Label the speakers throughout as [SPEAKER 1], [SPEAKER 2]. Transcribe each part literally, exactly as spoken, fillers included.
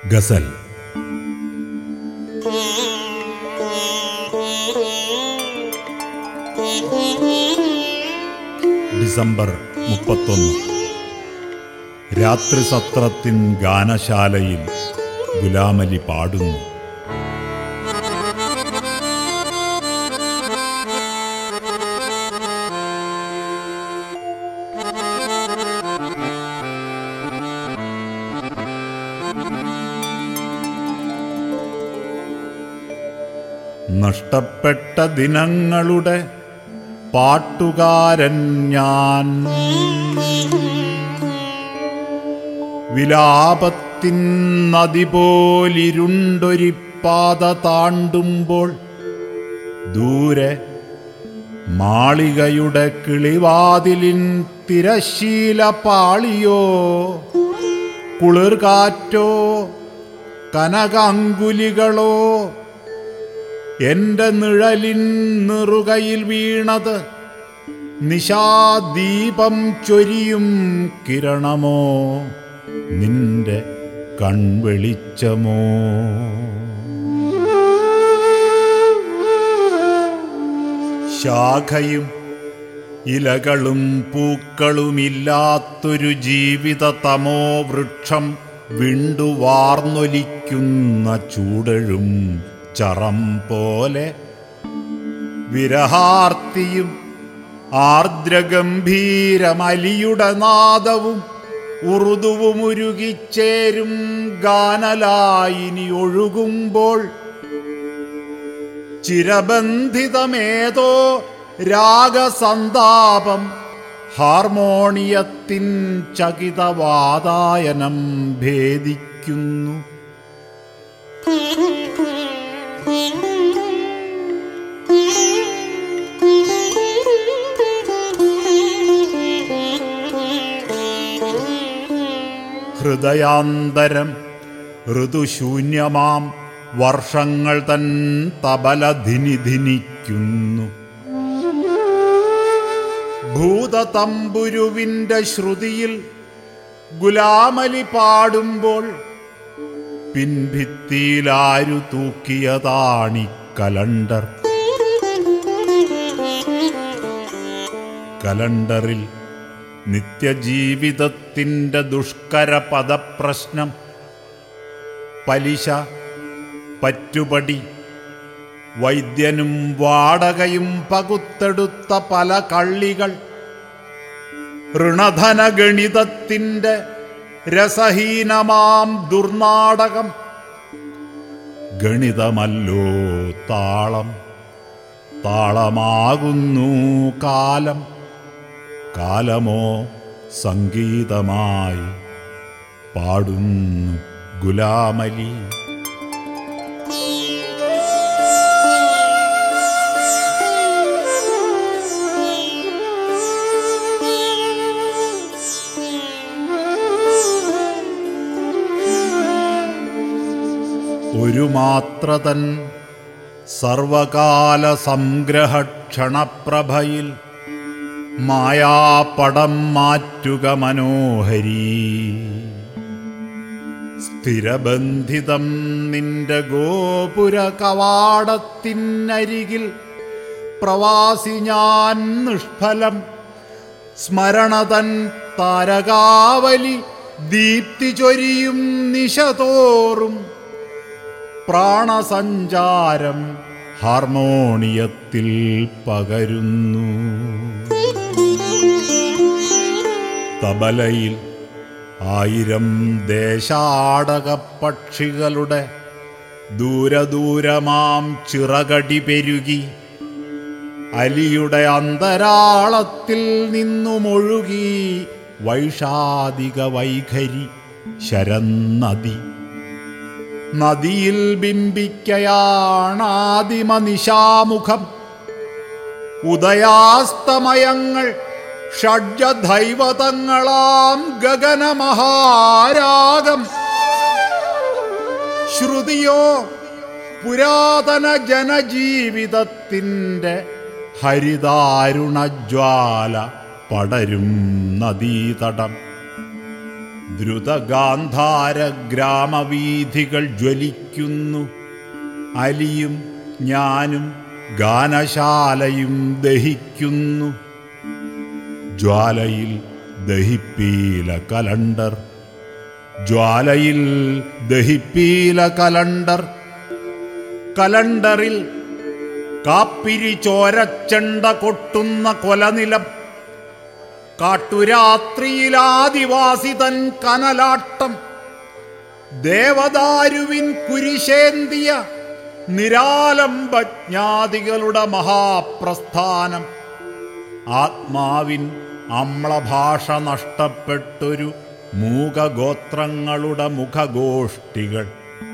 [SPEAKER 1] ഗസൽ. December മുപ്പത്തൊന്ന്. രാത്രി സത്രത്തിൻ ഗാനശാലയിൽ ഗുലാമലി പാടുന്നു. നഷ്ടപ്പെട്ട ദിനങ്ങളുടെ പാട്ടുകാരൻ ഞാൻ, വിലാപത്തിൻ നദി പോലിരുണ്ടൊരു പാത താണ്ടുമ്പോൾ ദൂരെ മാളികയുടെ കിളിവാതിലിൻ തിരശീല പാളിയോ, കുളിർകാറ്റോ കനകാങ്കുലികളോ എന്റെ നിഴലിൻ നിറുകയിൽ വീണത് നിശാദീപം ചൊരിയും കിരണമോ, നിന്റെ കൺവെളിച്ചമോ? ശാഖയും ഇലകളും പൂക്കളുമില്ലാത്തൊരു ജീവിത തമോ വൃക്ഷം വിണ്ടുവാർന്നൊലിക്കുന്ന ചൂടഴും ചറം പോലെ, വിരഹാർത്തിയും ആർദ്രഗംഭീരമലിയുടെ നാദവും ഉറുദുവും ഉരുകിച്ചേരും ഗാനലായിനി ഒഴുകുമ്പോൾ, ചിരബന്ധിതമേതോ രാഗസന്താപം ഹാർമോണിയത്തിൻ ചകിതവാതായനം ഭേദിക്കുന്നു. ഹൃദയാന്തരം ഋതുശൂന്യമാം വർഷങ്ങൾ തൻ തബലധിനിധിനിക്കുന്നു. ഭൂതതമ്പുരുവിൻ്റെ ശ്രുതിയിൽ ഗുലാമലി പാടുമ്പോൾ പിൻഭിത്തിയിലാരു തൂക്കിയതാണി കലണ്ടർ. കലണ്ടറിൽ നിത്യജീവിതത്തിൻ്റെ ദുഷ്കര പദപ്രശ്നം, പലിശ, പറ്റുപടി, വൈദ്യനും വാടകയും പകുത്തെടുത്ത പല കള്ളികൾ, ഋണധനഗണിതത്തിൻ്റെ രസഹീനമാം ദുർനാടകം. ഗണിതമല്ലോ താളം, താളമാകുന്നു കാലം, കാലമോ സംഗീതമായി പാടുന്നു ഗുലാമലി. ഒരു മാത്രതൻ സർവകാല സംഗ്രഹ ക്ഷണപ്രഭയിൽ മായാപടം മാറ്റുക മനോഹരി. സ്ഥിരബന്ധിതം നിന്റെ ഗോപുര കവാടത്തിനരികിൽ പ്രവാസി ഞാൻ നിഷ്ഫലം. സ്മരണതൻ താരകാവലി ദീപ്തി ചൊരിയും നിശതോറും, പ്രാണസഞ്ചാരം ഹാർമോണിയത്തിൽ പകരുന്നു. തബലയിൽ ആയിരം ദേശാടക പക്ഷികളുടെ ദൂരദൂരമാം ചിറകടി പെരുകി, അലിയുടെ അന്തരാളത്തിൽ നിന്നുമൊഴുകി വൈഷാദിക വൈഖരി ശരന്നദി. നദിയിൽ ബിംബിക്കയാണാദിമ നിശാമുഖം. ഉദയാസ്തമയങ്ങൾ ഷഡ്ജദൈവതങ്ങളാം ഗഗനമഹാരാഗം. ശ്രുതിയോ പുരാതന ജനജീവിതത്തിൻ്റെ ഹരിതാരുണജ്വാല പടരും നദീതടം. ദ്രുതഗാന്ധാര ഗ്രാമവീഥികൾ ജ്വലിക്കുന്നു. അലിയും ഞാനും ഗാനശാലയും ദഹിക്കുന്നു. ജ്വാലയിൽ ദഹിപ്പീല കലണ്ടർ, ജ്വാലയിൽ ദഹിപ്പീല കലണ്ടർ. കലണ്ടറിൽ കാപ്പിരി ചോരച്ചെണ്ട കൊട്ടുന്ന കൊലനിലം, കാട്ടുരാത്രിയിൽ ആദിവാസി തൻ കനലാട്ടം, ദേവദാരുവിൻ കുരിശേന്തിയ നിരാലംബജ്ഞാതികളുടെ മഹാപ്രസ്ഥാനം, ആത്മാവിൻ അമ്ലഭാഷ നഷ്ടപ്പെട്ടൊരു മൂകഗോത്രങ്ങളുടെ മുഖഗോഷ്ഠികൾ.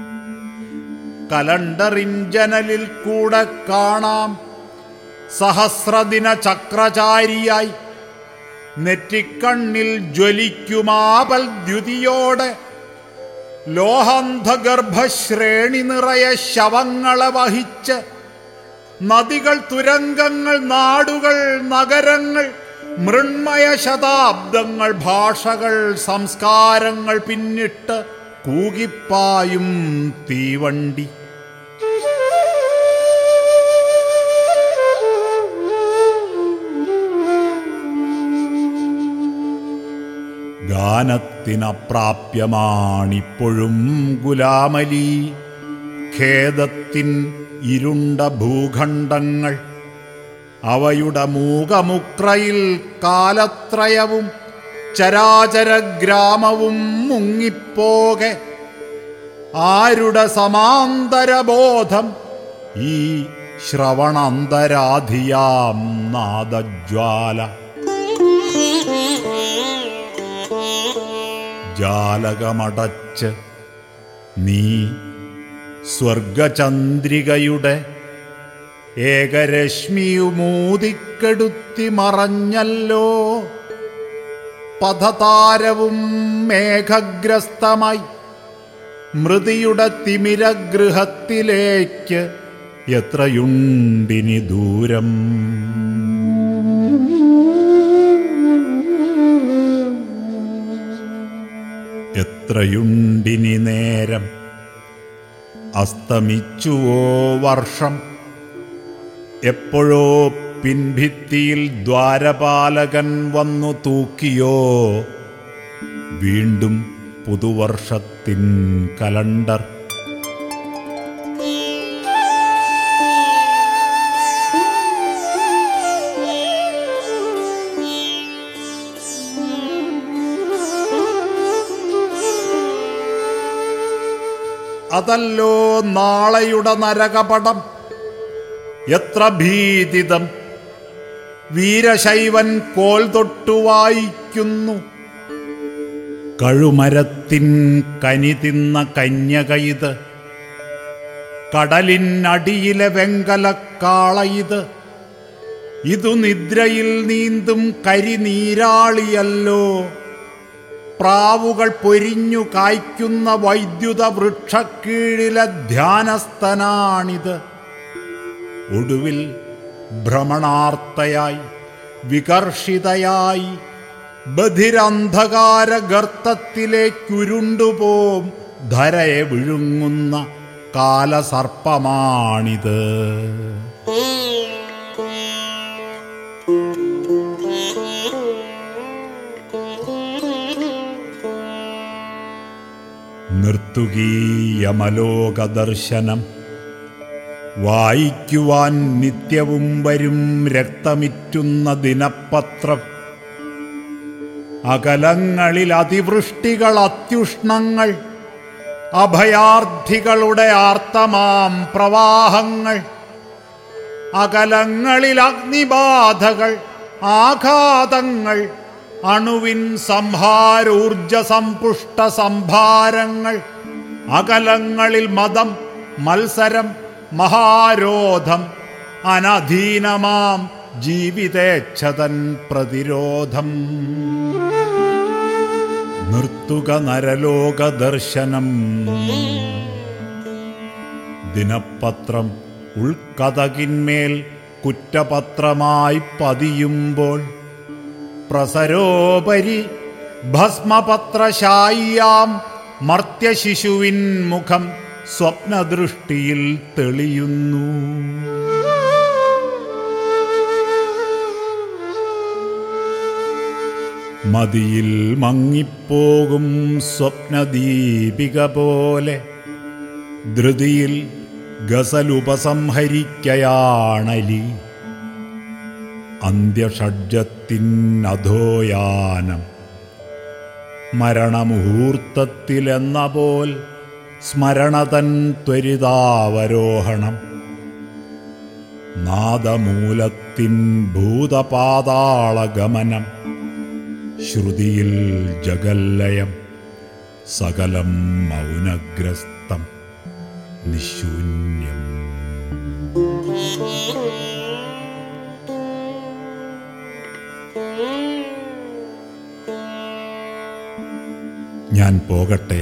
[SPEAKER 1] കലണ്ടറിൻ ജനലിൽ കൂടെ കാണാം സഹസ്രദിന ചക്രചാരിയായി നെറ്റിക്കണ്ണിൽ ജ്വലിക്കുമാപൽ ദ്യുതിയോടെ ലോഹാന്ധഗർഭശ്രേണി നിറയെ ശവങ്ങളെ വഹിച്ച് നദികൾ, തുരങ്കങ്ങൾ, നാടുകൾ, നഗരങ്ങൾ, മൃണ്മയ ശതാബ്ദങ്ങൾ, ഭാഷകൾ, സംസ്കാരങ്ങൾ പിന്നിട്ട് കൂകിപ്പായും തീവണ്ടി. ഗാനത്തിനപ്രാപ്യമാണിപ്പോഴും ഗുലാമലി, ഖേദത്തിൻ ഇരുണ്ട ഭൂഖണ്ഡങ്ങൾ. അവയുടെ മൂകമുക്രയിൽ കാലത്രയവും ചരാചര ഗ്രാമവും മുങ്ങിപ്പോകെ. ആരുടെ സമാന്തരബോധം ഈ ശ്രവണാന്തരാധിയാം നാദജ്വാല. ജാലകമടച്ച് നീ സ്വർഗചന്ദ്രികയുടെ ഏകരശ്മിയുമൂതിക്കെടുത്തി മറഞ്ഞല്ലോ. പഥതാരവും മേഘഗ്രസ്തമായി മൃതിയുടെ തിമിരഗൃഹത്തിലേക്ക് എത്രയുണ്ടിനി ദൂരം. എത്രയുണ്ടിനി നേരം. അസ്തമിച്ചുവോ വർഷം. എപ്പോഴോ പിൻഭിത്തിയിൽ ദ്വാരപാലകൻ വന്നു തൂക്കിയോ വീണ്ടും പുതുവർഷത്തിൻ കലണ്ടർ. അതല്ലോ നാളെയുടെ നരകപടം. എത്ര ഭീതിതം. വീരശൈവൻ കോൽ തൊട്ടു വായിക്കുന്നു. കഴുമരത്തിൻ കനി തിന്ന കന്യകയിത്, കടലിനടിയിലെ വെങ്കലക്കാളയിത്. ഇതു നിദ്രയിൽ നീന്തും കരിനീരാളിയല്ലോ. പ്രാവുകൾ പൊരിഞ്ഞു കായ്ക്കുന്ന വൈദ്യുത വൃക്ഷക്കീഴിലെ ധ്യാനസ്ഥനാണിത്. ഒടുവിൽ ഭ്രമണാർത്തയായി വികർഷിതയായി ബധിരന്ധകാര ഗർത്തത്തിലേക്കുരുണ്ടുപോം ധരയെ വിഴുങ്ങുന്ന കാലസർപ്പമാണിത്. നിർത്തുകീയമലോക ദർശനം. വായിക്കുവാൻ നിത്യവും വരും രക്തമിറ്റുന്ന ദിനപത്രം. അകലങ്ങളിൽ അതിവൃഷ്ടികൾ, അത്യുഷ്ണങ്ങൾ, അഭയാർത്ഥികളുടെ ആർത്തമാം പ്രവാഹങ്ങൾ. അകലങ്ങളിൽ അഗ്നിബാധകൾ, ആഘാതങ്ങൾ, അണുവിൻ സംഹാരൂർജ സമ്പുഷ്ട സംഭാരങ്ങൾ. അകലങ്ങളിൽ മതം, മത്സരം, മഹാരോധം, അനധീനമാം ജീവിതേച്ഛതൻ പ്രതിരോധം. നിർത്തുക നരലോക ദർശനം. ദിനപത്രം ഉൾക്കതകിന്മേൽ കുറ്റപത്രമായി പതിയുമ്പോൾ പ്രസരോപരി ഭസ്മപത്രശായിയാം മർത്യശിശുവിൻ മുഖം സ്വപ്നദൃഷ്ടിയിൽ തെളിയുന്നു. മതിയിൽ മങ്ങിപ്പോകും സ്വപ്നദീപിക പോലെ ധൃതിയിൽ ഗസലുപസംഹരിക്കയാണലി. അന്ത്യഷഡ്ജത്തിനധോയാനം മരണമുഹൂർത്തത്തിലെന്ന പോൽ സ്മരണതൻ ത്വരിതാവരോഹണം. നാദമൂലത്തിൻ ഭൂതപാതാളഗമനം ശ്രുതിയിൽ ജഗല്ലയം സകലം മൗനഗ്രസ്തം നിശൂന്യം. ഞാൻ പോകട്ടെ.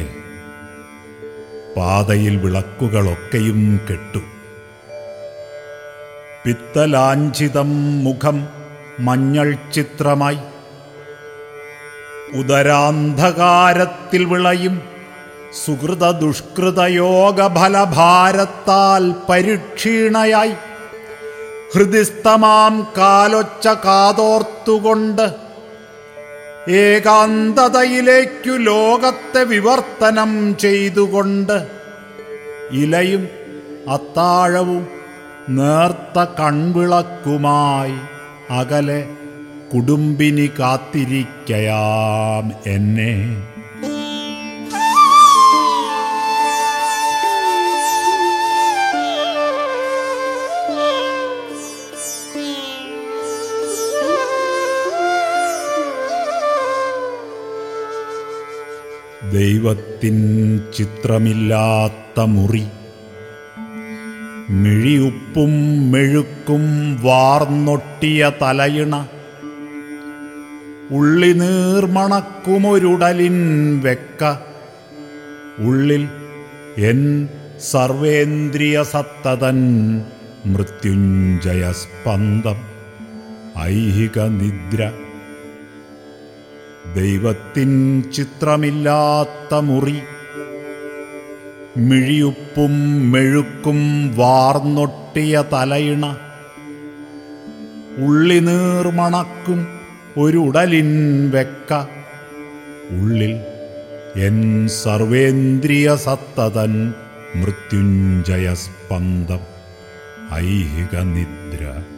[SPEAKER 1] പാതയിൽ വിളക്കുകളൊക്കെയും കെട്ടു. പിത്തലാഞ്ചിതം മുഖം മഞ്ഞൾ ചിത്രമായി ഉദരാന്ധകാരത്തിൽ വിളയും സുഹൃത ദുഷ്കൃതയോഗഫലഭാരത്താൽ പരിക്ഷീണയായി ഹൃദിസ്ഥമാം കാലൊച്ച കാതോർത്തുകൊണ്ട് ഏകാന്തതയിലേക്കു ലോകത്തെ വിവർത്തനം ചെയ്തുകൊണ്ട് ഇലയും അത്താഴവും നേർത്ത കൺവിളക്കുമായി അകലെ കുടുംബിനി കാത്തിരിക്കയാം എന്നെ. ദൈവത്തിൻ ചിത്രമില്ലാത്ത മുറി, മിഴിയുപ്പും മെഴുക്കും വാർന്നൊട്ടിയ തലയിണ, ഉള്ളി നീർമണക്കുമൊരുടലിൻ വെക്ക, ഉള്ളിൽ എൻ സർവേന്ദ്രിയ സത്തതൻ മൃത്യുഞ്ജയ സ്പന്ദം ഐഹിക നിദ്ര. ദൈവത്തിൻ ചിത്രമില്ലാത്ത മുറി, മിഴിയുപ്പും മെഴുക്കും വാർന്നൊട്ടിയ തലയിണ, ഉള്ളി നീർമണക്കും ഒരുടലിൻ വെക്ക, ഉള്ളിൽ എൻ സർവേന്ദ്രിയ സത്തതൻ മൃത്യുഞ്ജയ സ്പന്ദം ഐഹിക നിദ്ര.